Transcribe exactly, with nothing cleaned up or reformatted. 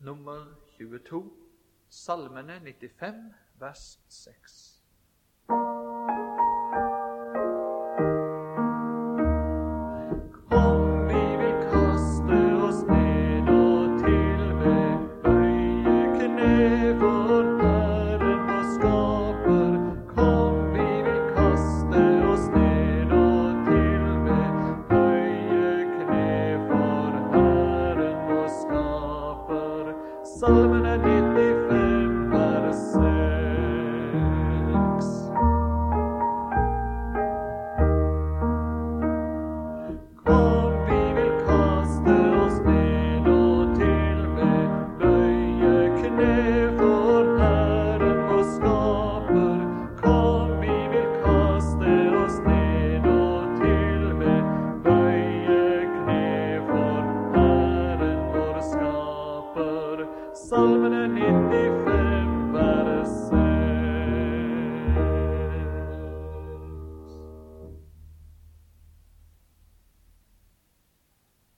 nummer tjueto, Salmene nittifem, vers seks. Salmene nittifem, vers seks. Kom, vi vil kaste oss ned og til med, bøye kne for Herren vår skaper. Kom, vi vil kaste oss ned og til med, bøye kne for Herren vår skaper. Salmene nittifem,